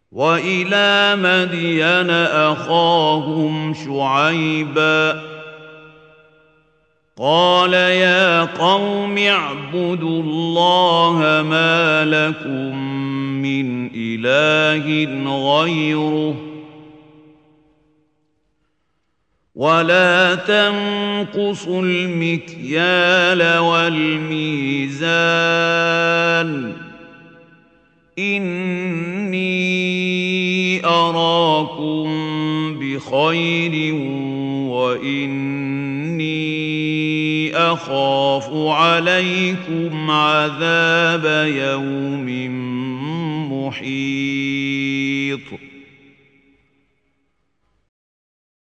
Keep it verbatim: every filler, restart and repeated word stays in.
وإلى مدين أخاهم شعيبا قال يا قوم اعبدوا الله ما لكم من إله غيره ولا تنقصوا المكيال والميزان إني أراكم بخير وإني أخاف عليكم عذاب يوم محيط